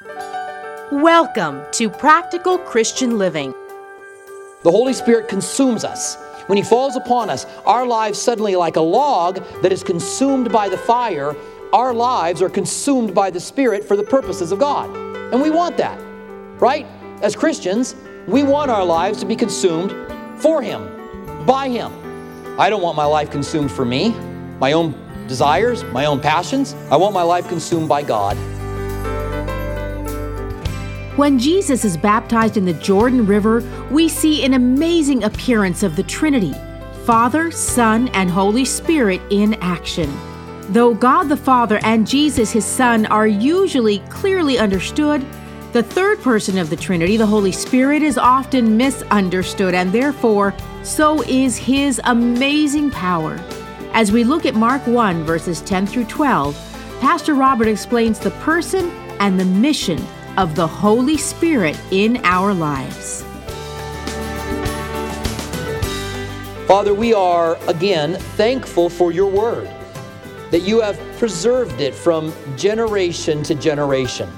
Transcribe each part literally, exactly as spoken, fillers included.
Welcome to Practical Christian Living. The Holy Spirit consumes us. When He falls upon us, our lives suddenly, like a log that is consumed by the fire, our lives are consumed by the Spirit for the purposes of God. And we want that, right? As Christians, we want our lives to be consumed for Him, by Him. I don't want my life consumed for me, my own desires, my own passions. I want my life consumed by God. When Jesus is baptized in the Jordan River, we see an amazing appearance of the Trinity, Father, Son, and Holy Spirit in action. Though God the Father and Jesus His Son are usually clearly understood, the third person of the Trinity, the Holy Spirit, is often misunderstood, and therefore, so is His amazing power. As we look at Mark one, verses ten through twelve, Pastor Robert explains the person and the mission of the Holy Spirit in our lives. Father, we are, again, thankful for your word, that you have preserved it from generation to generation,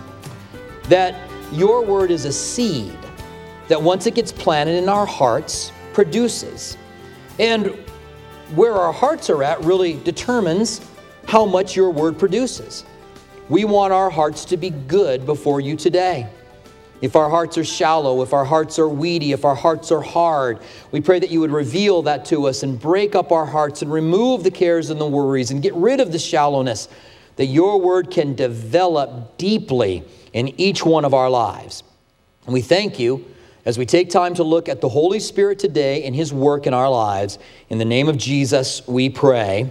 that your word is a seed that once it gets planted in our hearts, produces. And where our hearts are at really determines how much your word produces. We want our hearts to be good before you today. If our hearts are shallow, if our hearts are weedy, if our hearts are hard, we pray that you would reveal that to us and break up our hearts and remove the cares and the worries and get rid of the shallowness, that your word can develop deeply in each one of our lives. And we thank you as we take time to look at the Holy Spirit today and His work in our lives. In the name of Jesus, we pray.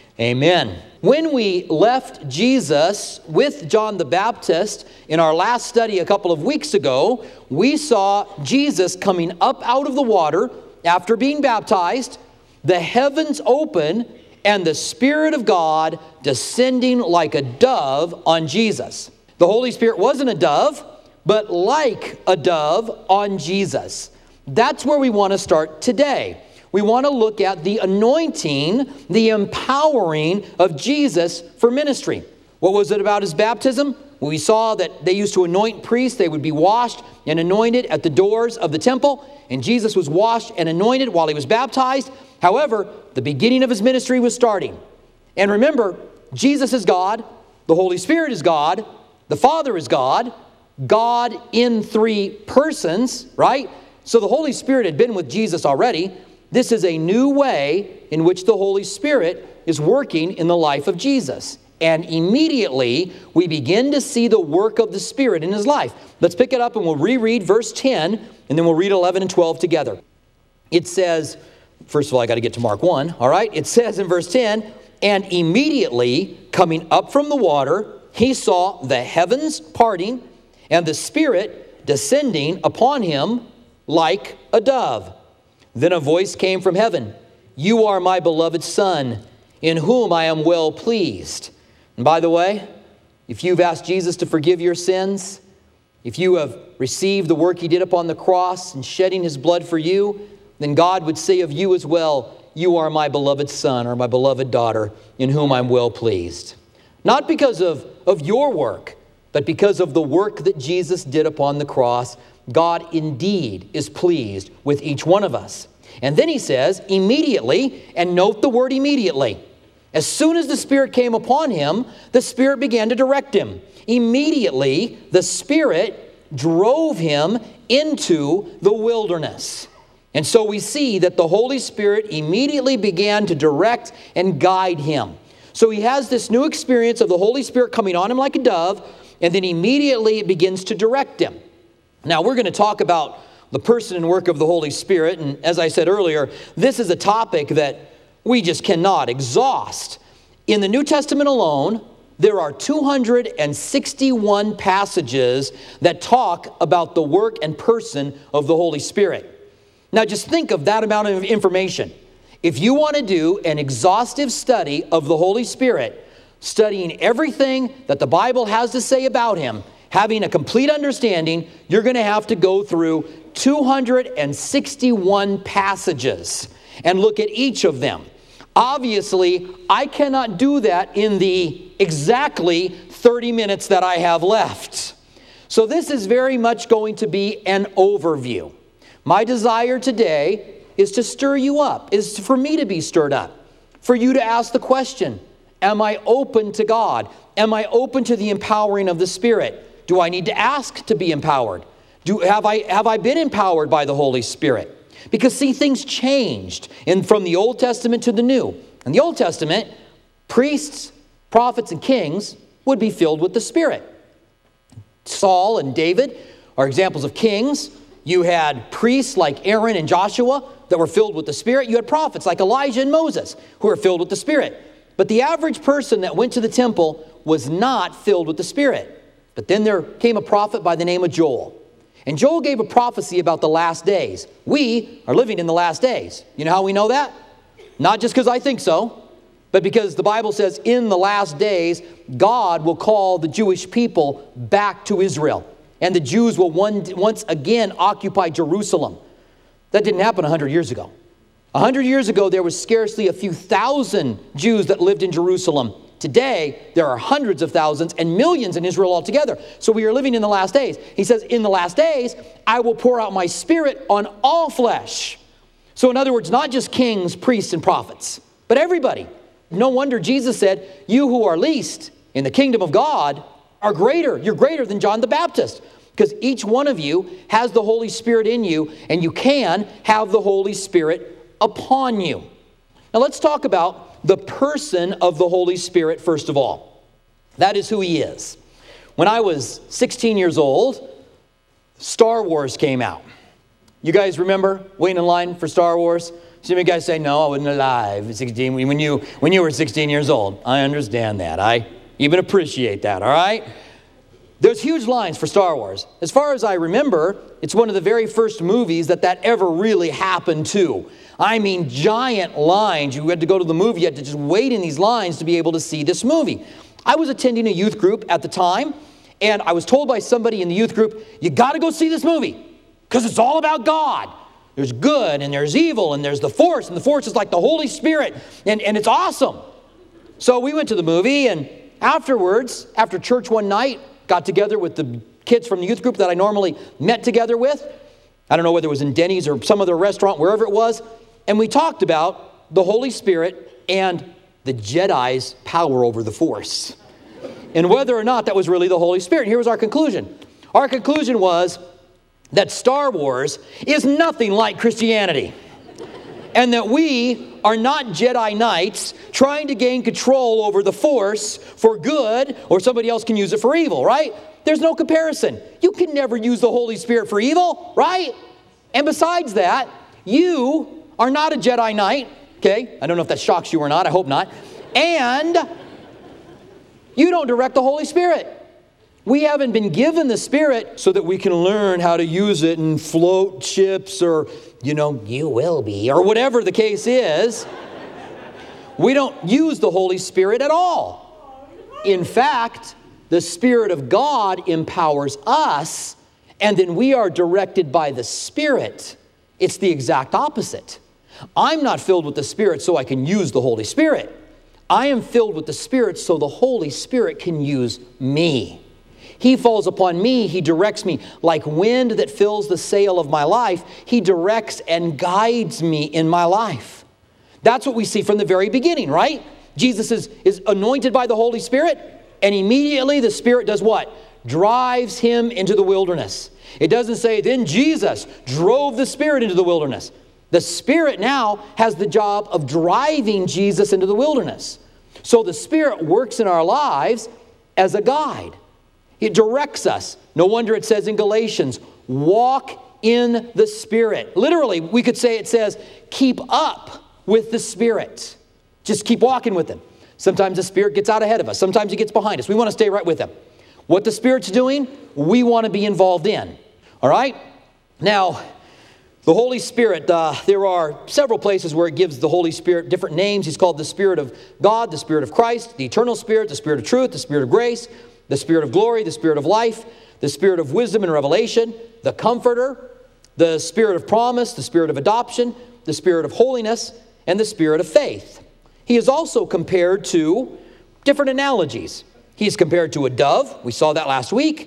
Amen. When we left Jesus with John the Baptist in our last study a couple of weeks ago, we saw Jesus coming up out of the water after being baptized, the heavens open, and the Spirit of God descending like a dove on Jesus. The Holy Spirit wasn't a dove, but like a dove on Jesus. That's where we want to start today. We want to look at the anointing, the empowering of Jesus for ministry. What was it about His baptism? Well, we saw that they used to anoint priests. They would be washed and anointed at the doors of the temple. And Jesus was washed and anointed while He was baptized. However, the beginning of His ministry was starting. And remember, Jesus is God. The Holy Spirit is God. The Father is God. God in three persons, right? So the Holy Spirit had been with Jesus already. This is a new way in which the Holy Spirit is working in the life of Jesus. And immediately, we begin to see the work of the Spirit in His life. Let's pick it up and we'll reread verse ten, and then we'll read eleven and twelve together. It says, first of all, I got to get to Mark one, all right? It says in verse ten, and immediately, coming up from the water, He saw the heavens parting, and the Spirit descending upon Him like a dove. Then a voice came from heaven, "You are my beloved Son, in whom I am well pleased." And by the way, if you've asked Jesus to forgive your sins, if you have received the work He did upon the cross and shedding His blood for you, then God would say of you as well, "You are my beloved son," or "my beloved daughter, in whom I'm well pleased." Not because of, of your work, but because of the work that Jesus did upon the cross. God indeed is pleased with each one of us. And then He says, immediately, and note the word immediately. As soon as the Spirit came upon Him, the Spirit began to direct Him. Immediately, the Spirit drove Him into the wilderness. And so we see that the Holy Spirit immediately began to direct and guide Him. So He has this new experience of the Holy Spirit coming on Him like a dove, and then immediately it begins to direct Him. Now, we're going to talk about the person and work of the Holy Spirit. And as I said earlier, this is a topic that we just cannot exhaust. In the New Testament alone, there are two hundred sixty-one passages that talk about the work and person of the Holy Spirit. Now, just think of that amount of information. If you want to do an exhaustive study of the Holy Spirit, studying everything that the Bible has to say about Him, having a complete understanding, you're going to have to go through two hundred sixty-one passages and look at each of them. Obviously, I cannot do that in the exactly thirty minutes that I have left. So this is very much going to be an overview. My desire today is to stir you up, is for me to be stirred up, for you to ask the question, am I open to God? Am I open to the empowering of the Spirit? Do I need to ask to be empowered? Do, have I, have I been empowered by the Holy Spirit? Because see, things changed in, from the Old Testament to the New. In the Old Testament, priests, prophets, and kings would be filled with the Spirit. Saul and David are examples of kings. You had priests like Aaron and Joshua that were filled with the Spirit. You had prophets like Elijah and Moses who were filled with the Spirit. But the average person that went to the temple was not filled with the Spirit. But then there came a prophet by the name of Joel. And Joel gave a prophecy about the last days. We are living in the last days. You know how we know that? Not just because I think so, but because the Bible says in the last days, God will call the Jewish people back to Israel. And the Jews will one, once again occupy Jerusalem. That didn't happen one hundred years ago. one hundred years ago, there was scarcely a few thousand Jews that lived in Jerusalem. Today, there are hundreds of thousands and millions in Israel altogether. So we are living in the last days. He says, in the last days, I will pour out my Spirit on all flesh. So in other words, not just kings, priests, and prophets, but everybody. No wonder Jesus said, you who are least in the kingdom of God are greater. You're greater than John the Baptist. Because each one of you has the Holy Spirit in you, and you can have the Holy Spirit upon you. Now let's talk about the person of the Holy Spirit first of all. That is who he is. When I was sixteen years old, Star Wars came out. You guys remember waiting in line for Star Wars? Some of you guys say, no, I wasn't alive at sixteen. When you, when you were sixteen years old. I understand that. I even appreciate that, all right? There's huge lines for Star Wars. As far as I remember, it's one of the very first movies that that ever really happened to. I mean, giant lines. You had to go to the movie. You had to just wait in these lines to be able to see this movie. I was attending a youth group at the time, and I was told by somebody in the youth group, you got to go see this movie because it's all about God. There's good, and there's evil, and there's the Force, and the Force is like the Holy Spirit, and, and it's awesome. So we went to the movie, and afterwards, after church one night, got together with the kids from the youth group that I normally met together with. I don't know whether it was in Denny's or some other restaurant, wherever it was. And we talked about the Holy Spirit and the Jedi's power over the Force. And whether or not that was really the Holy Spirit. Here was our conclusion. Our conclusion was that Star Wars is nothing like Christianity. And that we are not Jedi Knights trying to gain control over the Force for good, or somebody else can use it for evil, right? There's no comparison. You can never use the Holy Spirit for evil, right? And besides that, you are not a Jedi Knight, okay? I don't know if that shocks you or not. I hope not. And you don't direct the Holy Spirit. We haven't been given the Spirit so that we can learn how to use it and float ships or, you know, you will be, or whatever the case is. We don't use the Holy Spirit at all. In fact, the Spirit of God empowers us, and then we are directed by the Spirit. It's the exact opposite. I'm not filled with the Spirit so I can use the Holy Spirit. I am filled with the Spirit so the Holy Spirit can use me. He falls upon me. He directs me like wind that fills the sail of my life. He directs and guides me in my life. That's what we see from the very beginning, right? Jesus is, is anointed by the Holy Spirit, and immediately the Spirit does what? Drives him into the wilderness. It doesn't say, then Jesus drove the Spirit into the wilderness. The Spirit now has the job of driving Jesus into the wilderness. So the Spirit works in our lives as a guide. It directs us. No wonder it says in Galatians, walk in the Spirit. Literally, we could say it says, keep up with the Spirit. Just keep walking with Him. Sometimes the Spirit gets out ahead of us. Sometimes He gets behind us. We want to stay right with Him. What the Spirit's doing, we want to be involved in. All right? Now, the Holy Spirit, uh, there are several places where it gives the Holy Spirit different names. He's called the Spirit of God, the Spirit of Christ, the eternal Spirit, the Spirit of truth, the Spirit of grace, the Spirit of glory, the Spirit of life, the Spirit of wisdom and revelation, the Comforter, the Spirit of promise, the Spirit of adoption, the Spirit of holiness, and the Spirit of faith. He is also compared to different analogies. He is compared to a dove. We saw that last week.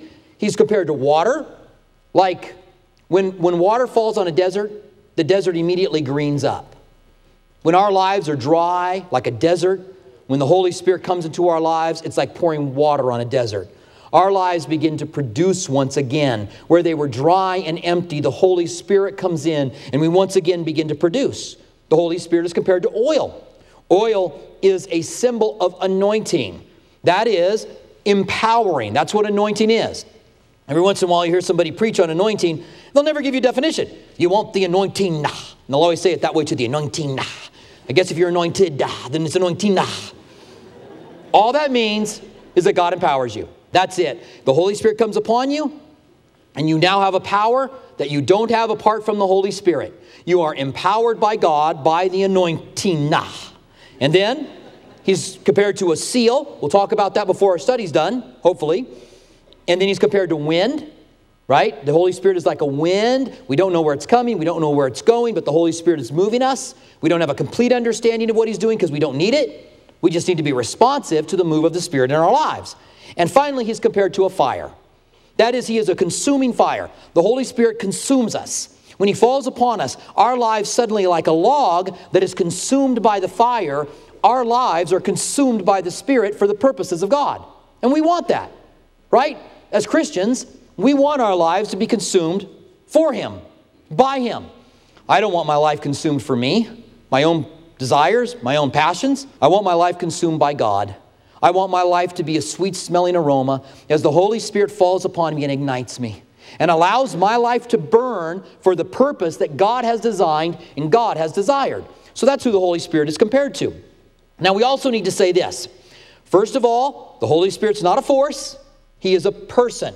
He's compared to water. Like when, when water falls on a desert, the desert immediately greens up. When our lives are dry, like a desert, when the Holy Spirit comes into our lives, it's like pouring water on a desert. Our lives begin to produce once again. Where they were dry and empty, the Holy Spirit comes in, and we once again begin to produce. The Holy Spirit is compared to oil. Oil is a symbol of anointing. That is empowering. That's what anointing is. Every once in a while you hear somebody preach on anointing, they'll never give you a definition. You want the anointing, nah. And they'll always say it that way, to the anointing, nah. I guess if you're anointed, nah, then it's anointing, nah. All that means is that God empowers you. That's it. The Holy Spirit comes upon you, and you now have a power that you don't have apart from the Holy Spirit. You are empowered by God by the anointing, nah. And then he's compared to a seal. We'll talk about that before our study's done, hopefully. And then he's compared to wind, right? The Holy Spirit is like a wind. We don't know where it's coming. We don't know where it's going, but the Holy Spirit is moving us. We don't have a complete understanding of what he's doing because we don't need it. We just need to be responsive to the move of the Spirit in our lives. And finally, he's compared to a fire. That is, he is a consuming fire. The Holy Spirit consumes us. When he falls upon us, our lives suddenly, like a log that is consumed by the fire, our lives are consumed by the Spirit for the purposes of God. And we want that, right? As Christians, we want our lives to be consumed for him, by him. I don't want my life consumed for me, my own desires, my own passions. I want my life consumed by God. I want my life to be a sweet-smelling aroma as the Holy Spirit falls upon me and ignites me and allows my life to burn for the purpose that God has designed and God has desired. So that's who the Holy Spirit is compared to. Now, we also need to say this. First of all, the Holy Spirit's not a force. He is a person.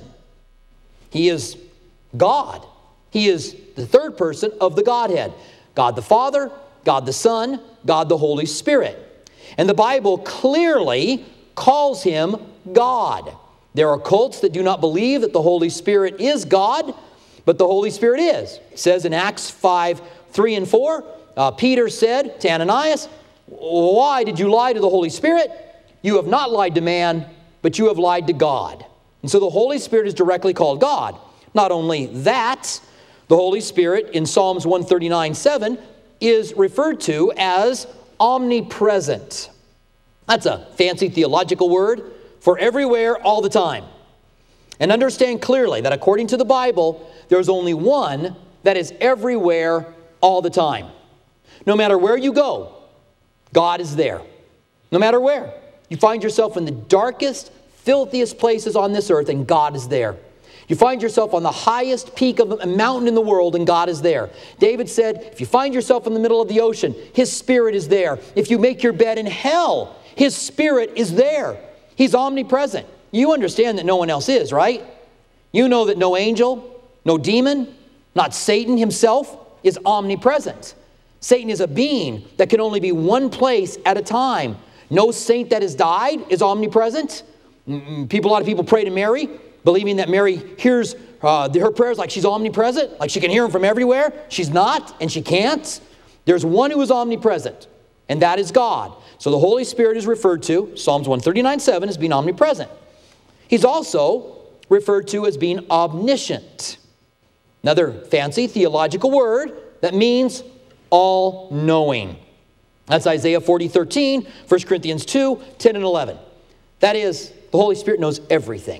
He is God. He is the third person of the Godhead. God the Father, God the Son, God the Holy Spirit. And the Bible clearly calls him God. There are cults that do not believe that the Holy Spirit is God, but the Holy Spirit is. It says in Acts five, three and four, uh, Peter said to Ananias, "Why did you lie to the Holy Spirit? You have not lied to man, but you have lied to God." And so the Holy Spirit is directly called God. Not only that, the Holy Spirit in Psalms one thirty-nine, seven is referred to as omnipresent. That's a fancy theological word for everywhere, all the time. And understand clearly that according to the Bible, there's only one that is everywhere, all the time. No matter where you go, God is there. No matter where. You find yourself in the darkest, filthiest places on this earth, and God is there. You find yourself on the highest peak of a mountain in the world, and God is there. David said, if you find yourself in the middle of the ocean, his Spirit is there. If you make your bed in hell, his Spirit is there. He's omnipresent. You understand that no one else is, right? You know that no angel, no demon, not Satan himself is omnipresent. Satan is a being that can only be one place at a time. No saint that has died is omnipresent. People, a lot of people pray to Mary, believing that Mary hears uh, her prayers like she's omnipresent, like she can hear them from everywhere. She's not, and she can't. There's one who is omnipresent, and that is God. So the Holy Spirit is referred to, Psalms one thirty-nine, seven, as being omnipresent. He's also referred to as being omniscient. Another fancy theological word that means all-knowing. That's Isaiah forty, thirteen, First Corinthians two, ten and eleven. That is, the Holy Spirit knows everything.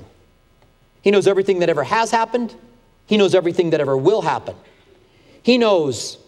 He knows everything that ever has happened. He knows everything that ever will happen. He knows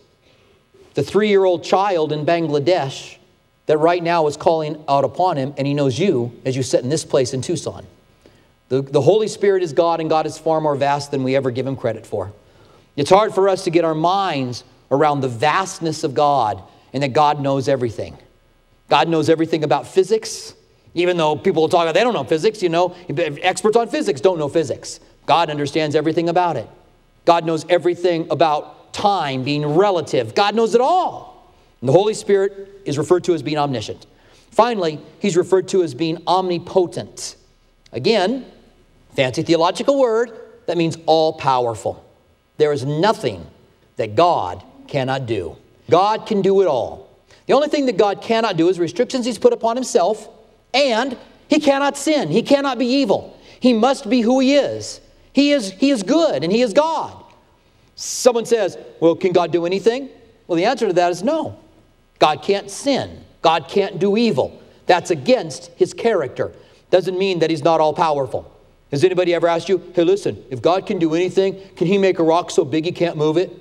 the three-year-old child in Bangladesh that right now is calling out upon him, and he knows you as you sit in this place in Tucson. The, the Holy Spirit is God, and God is far more vast than we ever give him credit for. It's hard for us to get our minds around the vastness of God and that God knows everything. God knows everything about physics, even though people will talk about they don't know physics. You know, experts on physics don't know physics. God understands everything about it. God knows everything about time being relative. God knows it all. And the Holy Spirit is referred to as being omniscient. Finally, he's referred to as being omnipotent. Again, fancy theological word that means all-powerful. There is nothing that God cannot do. God can do it all. The only thing that God cannot do is restrictions he's put upon himself, and he cannot sin. He cannot be evil. He must be who he is. He is, he is good and he is God. Someone says, well, can God do anything? Well, the answer to that is no. God can't sin. God can't do evil. That's against his character. Doesn't mean that he's not all-powerful. Has anybody ever asked you, hey, listen, if God can do anything, can he make a rock so big he can't move it?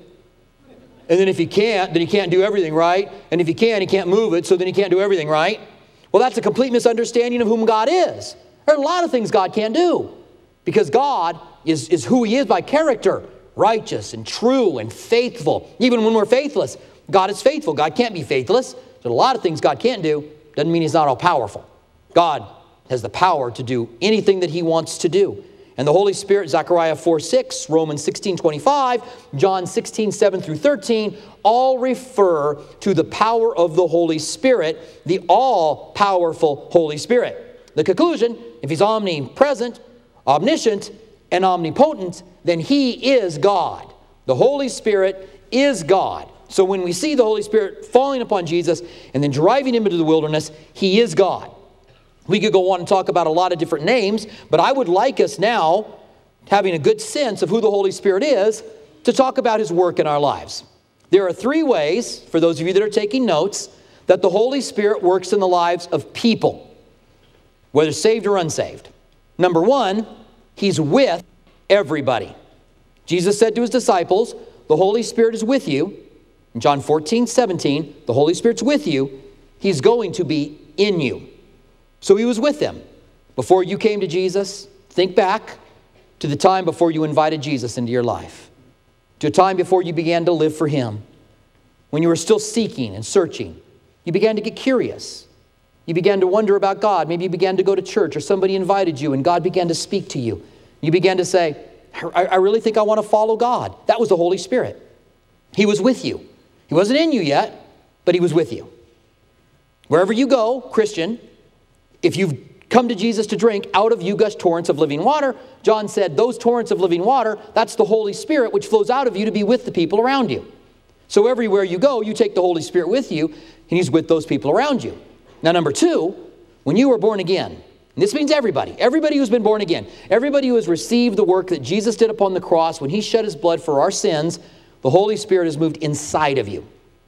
And then if he can't, then he can't do everything, right? And if he can, he can't move it, so then he can't do everything, right? Well, that's a complete misunderstanding of whom God is. There are a lot of things God can't do because God is, is who he is by character, righteous and true and faithful. Even when we're faithless, God is faithful. God can't be faithless. There's a lot of things God can't do. Doesn't mean he's not all-powerful. God has the power to do anything that he wants to do. And the Holy Spirit, Zechariah four six, Romans sixteen twenty-five, John sixteen seven through thirteen, all refer to the power of the Holy Spirit, the all-powerful Holy Spirit. The conclusion, if he's omnipresent, omniscient, and omnipotent, then he is God. The Holy Spirit is God. So when we see the Holy Spirit falling upon Jesus and then driving him into the wilderness, he is God. We could go on and talk about a lot of different names, but I would like us now, having a good sense of who the Holy Spirit is, to talk about his work in our lives. There are three ways, for those of you that are taking notes, that the Holy Spirit works in the lives of people, whether saved or unsaved. Number one, he's with everybody. Jesus said to his disciples, the Holy Spirit is with you. In John fourteen seventeen, the Holy Spirit's with you. He's going to be in you. So he was with them. Before you came to Jesus, think back to the time before you invited Jesus into your life, to a time before you began to live for him, when you were still seeking and searching. You began to get curious. You began to wonder about God. Maybe you began to go to church or somebody invited you and God began to speak to you. You began to say, I, I really think I want to follow God. That was the Holy Spirit. He was with you. He wasn't in you yet, but he was with you. Wherever you go, Christian, if you've come to Jesus to drink, out of you gush torrents of living water. John said, those torrents of living water, that's the Holy Spirit which flows out of you to be with the people around you. So everywhere you go, you take the Holy Spirit with you, and he's with those people around you. Now, number two, when you were born again, and this means everybody, everybody who's been born again, everybody who has received the work that Jesus did upon the cross when he shed his blood for our sins, the Holy Spirit has moved inside of you.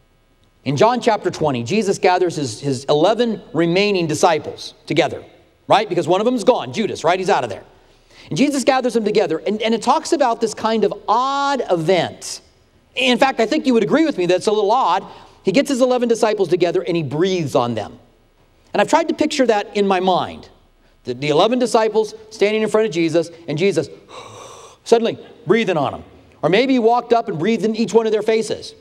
In John chapter twenty, Jesus gathers his, his eleven remaining disciples together, right? Because one of them is gone, Judas, right? He's out of there. And Jesus gathers them together, and, and it talks about this kind of odd event. In fact, I think you would agree with me that it's a little odd. He gets his eleven disciples together, and he breathes on them. And I've tried to picture that in my mind. The, the eleven disciples standing in front of Jesus, and Jesus suddenly breathing on them. Or maybe he walked up and breathed in each one of their faces.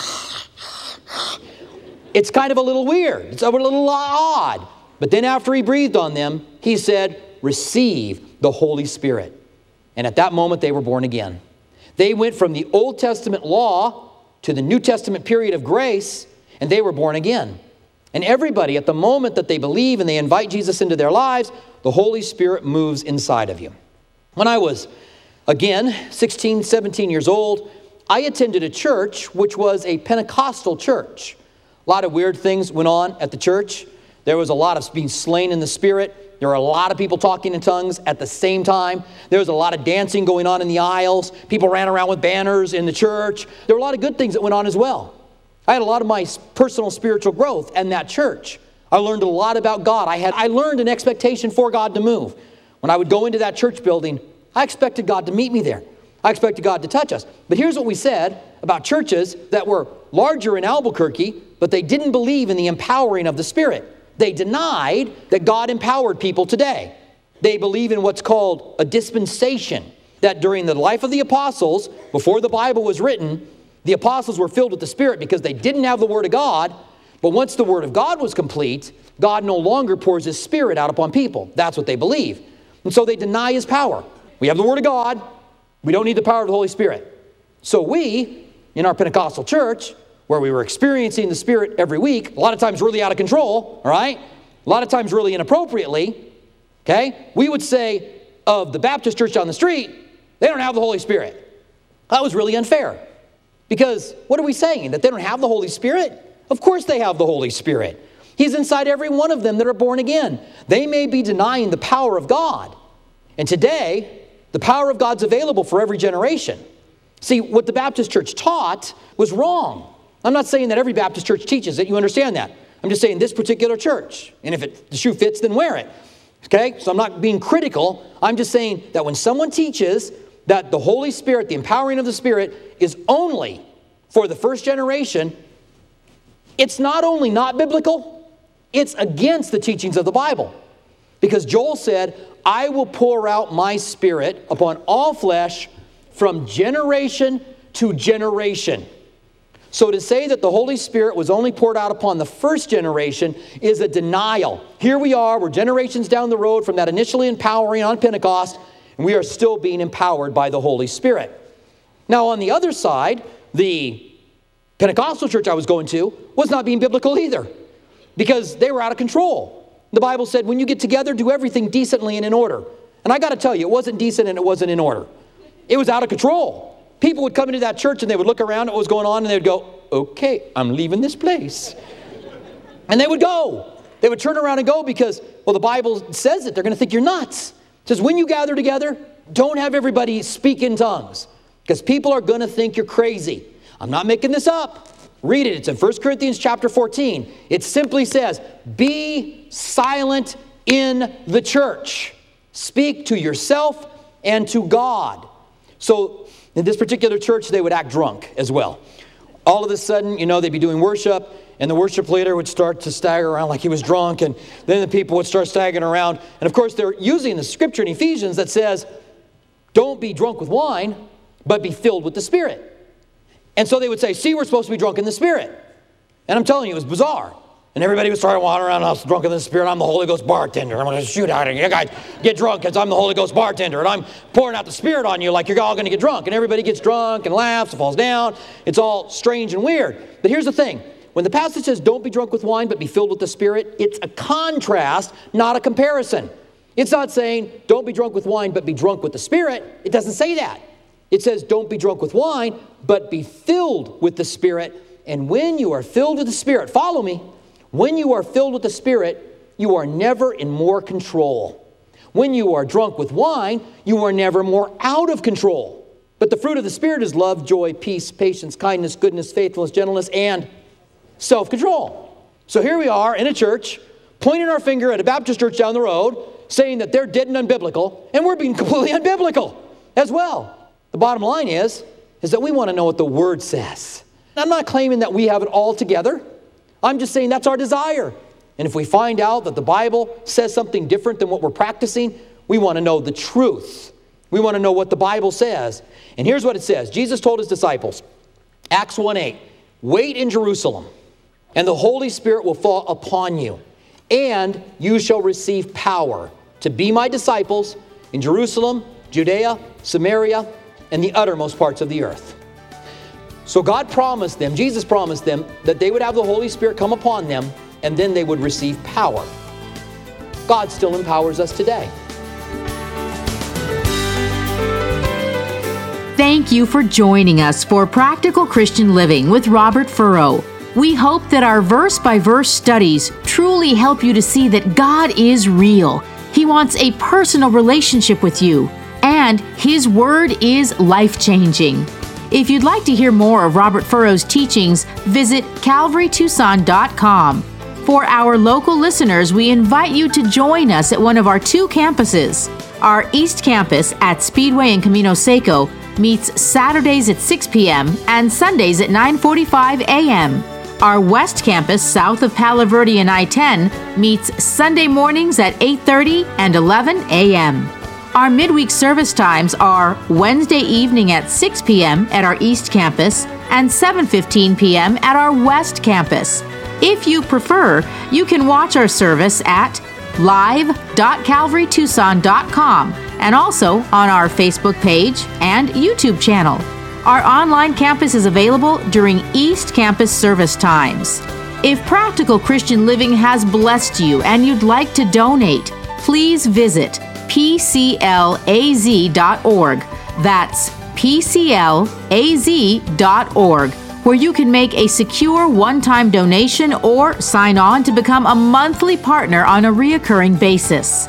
It's kind of a little weird. It's a little odd. But then after he breathed on them, he said, receive the Holy Spirit. And at that moment, they were born again. They went from the Old Testament law to the New Testament period of grace, and they were born again. And everybody, at the moment that they believe and they invite Jesus into their lives, the Holy Spirit moves inside of you. When I was, again, sixteen, seventeen years old, I attended a church which was a Pentecostal church. A lot of weird things went on at the church. There was a lot of being slain in the Spirit. There were a lot of people talking in tongues at the same time. There was a lot of dancing going on in the aisles. People ran around with banners in the church. There were a lot of good things that went on as well. I had a lot of my personal spiritual growth in that church. I learned a lot about God. I had I learned an expectation for God to move. When I would go into that church building, I expected God to meet me there. I expected God to touch us. But here's what we said about churches that were larger in Albuquerque, but they didn't believe in the empowering of the Spirit. They denied that God empowered people today. They believe in what's called a dispensation, that during the life of the apostles, before the Bible was written, the apostles were filled with the Spirit because they didn't have the Word of God. But once the Word of God was complete, God no longer pours His Spirit out upon people. That's what they believe. And so they deny His power. We have the Word of God. We don't need the power of the Holy Spirit. So we, in our Pentecostal church, where we were experiencing the Spirit every week, a lot of times really out of control, all right? A lot of times really inappropriately, okay? We would say of the Baptist church down the street, they don't have the Holy Spirit. That was really unfair. Because what are we saying? That they don't have the Holy Spirit? Of course they have the Holy Spirit. He's inside every one of them that are born again. They may be denying the power of God. And today, The power of God's available for every generation. See, what the Baptist church taught was wrong. I'm not saying that every Baptist church teaches it. You understand that. I'm just saying this particular church. And if it, the shoe fits, then wear it. Okay? So I'm not being critical. I'm just saying that when someone teaches that the Holy Spirit, the empowering of the Spirit, is only for the first generation, it's not only not biblical, it's against the teachings of the Bible. Because Joel said, I will pour out my Spirit upon all flesh from generation to generation. So to say that the Holy Spirit was only poured out upon the first generation is a denial. Here we are, we're generations down the road from that initially empowering on Pentecost, and we are still being empowered by the Holy Spirit. Now on the other side, the Pentecostal church I was going to was not being biblical either, because they were out of control. The Bible said, when you get together, do everything decently and in order. And I got to tell you, it wasn't decent and it wasn't in order. It was out of control. People would come into that church and they would look around at what was going on and they would go, okay, I'm leaving this place. And they would go. They would turn around and go because, well, the Bible says it. They're going to think you're nuts. It says, when you gather together, don't have everybody speak in tongues because people are going to think you're crazy. I'm not making this up. Read it. It's in First Corinthians chapter fourteen. It simply says, be silent in the church. Speak to yourself and to God. So in this particular church, they would act drunk as well. All of a sudden, you know, they'd be doing worship, and the worship leader would start to stagger around like he was drunk, and then the people would start staggering around. And of course, they're using the scripture in Ephesians that says, don't be drunk with wine, but be filled with the Spirit. And so they would say, see, we're supposed to be drunk in the Spirit. And I'm telling you, it was bizarre. And everybody was starting walking around, I was drunk in the Spirit. I'm the Holy Ghost bartender. I'm going to shoot out of you. You guys get drunk because I'm the Holy Ghost bartender. And I'm pouring out the Spirit on you like you're all going to get drunk. And everybody gets drunk and laughs and falls down. It's all strange and weird. But here's the thing. When the passage says, don't be drunk with wine, but be filled with the Spirit, it's a contrast, not a comparison. It's not saying, don't be drunk with wine, but be drunk with the Spirit. It doesn't say that. It says, don't be drunk with wine, but be filled with the Spirit. And when you are filled with the Spirit, follow me, when you are filled with the Spirit, you are never in more control. When you are drunk with wine, you are never more out of control. But the fruit of the Spirit is love, joy, peace, patience, kindness, goodness, faithfulness, gentleness, and self-control. So here we are in a church, pointing our finger at a Baptist church down the road, saying that they're dead and unbiblical, and we're being completely unbiblical as well. The bottom line is, is that we want to know what the Word says. I'm not claiming that we have it all together. I'm just saying that's our desire. And if we find out that the Bible says something different than what we're practicing, we want to know the truth. We want to know what the Bible says. And here's what it says. Jesus told his disciples, Acts one eight, wait in Jerusalem, and the Holy Spirit will fall upon you, and you shall receive power to be my disciples in Jerusalem, Judea, Samaria, and the uttermost parts of the earth. So God promised them, Jesus promised them, that they would have the Holy Spirit come upon them, and then they would receive power. God still empowers us today. Thank you for joining us for Practical Christian Living with Robert Furrow. We hope that our verse-by-verse studies truly help you to see that God is real. He wants a personal relationship with you, and His Word is life-changing. If you'd like to hear more of Robert Furrow's teachings, visit calvary tucson dot com. For our local listeners, we invite you to join us at one of our two campuses. Our East Campus at Speedway and Camino Seco meets Saturdays at six p.m. and Sundays at nine forty-five a.m. Our West Campus, south of Palo Verde and I ten, meets Sunday mornings at eight thirty and eleven a.m. Our midweek service times are Wednesday evening at six p.m. at our East Campus and seven fifteen p.m. at our West Campus. If you prefer, you can watch our service at live dot calvary tucson dot com and also on our Facebook page and YouTube channel. Our online campus is available during East Campus service times. If Practical Christian Living has blessed you and you'd like to donate, please visit p c l a z dot org. That's p c l a z dot org, where you can make a secure one-time donation or sign on to become a monthly partner on a reoccurring basis.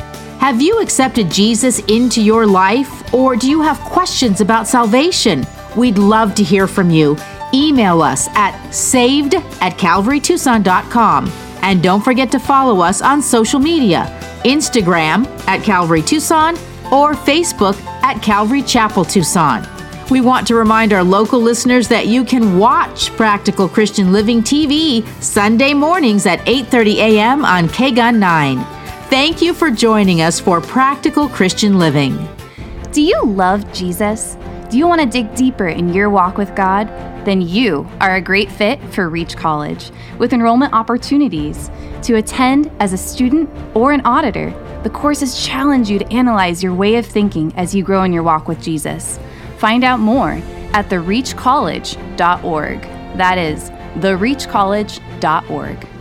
Have you accepted Jesus into your life, or do you have questions about salvation? We'd love to hear from you. Email us at saved at calvary tucson dot com. And don't forget to follow us on social media, Instagram at Calvary Tucson or Facebook at Calvary Chapel Tucson. We want to remind our local listeners that you can watch Practical Christian Living T V Sunday mornings at eight thirty a.m. on K G U N nine. Thank you for joining us for Practical Christian Living. Do you love Jesus? Do you want to dig deeper in your walk with God? Then you are a great fit for Reach College, with enrollment opportunities. To attend as a student or an auditor, the courses challenge you to analyze your way of thinking as you grow in your walk with Jesus. Find out more at the reach college dot org. That is the reach college dot org.